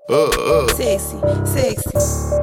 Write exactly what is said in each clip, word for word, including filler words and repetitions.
Uh, uh. Sexy, sexy,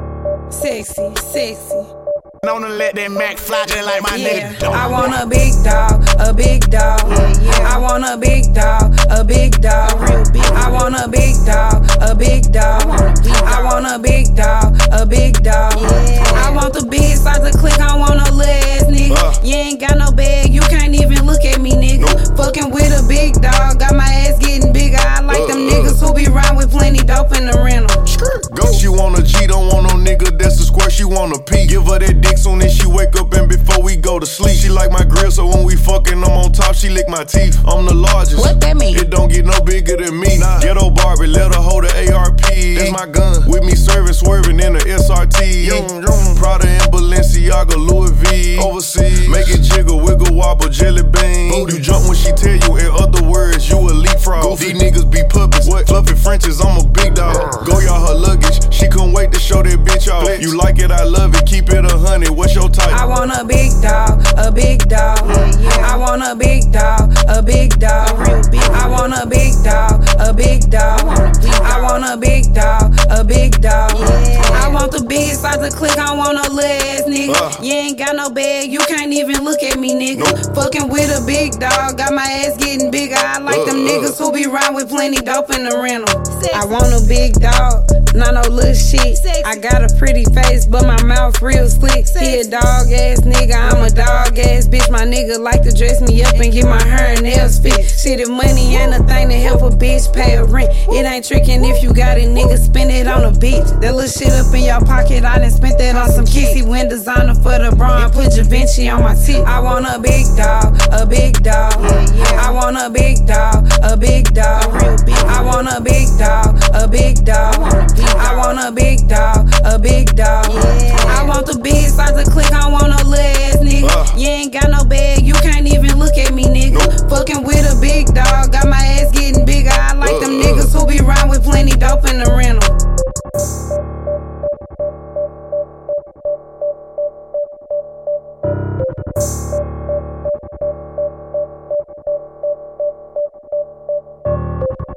sexy, sexy. Known to let that Mac fly just like my Yeah, nigga. I want a big dog, a big dog. Yeah, yeah. I want a big dog, a big dog. A real big. I want a big dog, a big dog. I want a big dog, a big dog. Yeah. I want the big size to click. I want a little ass nigga. Uh. You ain't got no bag, you can't even look at me, nigga. Nope. Fucking with a big dog, got my ass getting bigger. I like uh, them uh. niggas who be round with plenty dope in the rental. Go. She want a G, don't want no nigga that's a square. She want a P. Give her that dick soon as she wake up and before we go to sleep. She like my grill, so when we fucking, I'm on top. She lick my teeth. I'm the largest. What that mean? It don't get no bigger than me. Nah. Ghetto Barbie, let her hold the A R P. That's my gun. With me serving, swerving in the S R T. Yum, yum. Prada and Balenciaga, Louis V. Overseas, make it jiggle, wiggle, wobble, jelly bean. Boom. You jump when she tell you. In other words, you a leapfrog. Goofy. These niggas be puppets. What? Fluffy Frenches, I'm a big dog. Uh. Go y'all her luggage. She couldn't wait to show that bitch off. Flex. You like it, I love it. Keep it a hundred. What's your type? I want a big dog, a big dog. Yeah, yeah. I want a big dog, a big dog. A real big. I want a big dog, a big dog. I want a big dog, a big dog. Yeah. I want the big size to click. I want no little ass nigga. Uh. You ain't got no bag, you can't even look at me, nigga. Nope. Fucking with a big dog, got my ass getting bigger. I like uh, them niggas who be round with plenty dope in the rental. Sexy. I want a big dog, not no little shit. Sexy. I got a pretty face, but my mouth real slick. Sexy. He a dog ass nigga, I'm a dog ass bitch. My nigga like to dress me up and get my hair and nails fit. Shit, if money ain't a thing to help a bitch pay a rent, it ain't tricking if you got it, nigga. Spend it on a bitch. That little shit up in your pocket, I done spent that on some kissy. Went designer for the bra, put Givenchy on my tip. I want a big dog, a big dog. Yeah, yeah. I want a big dog, a big dog. A real big. I want a big dog, a big dog. I want a big dog, a big dog.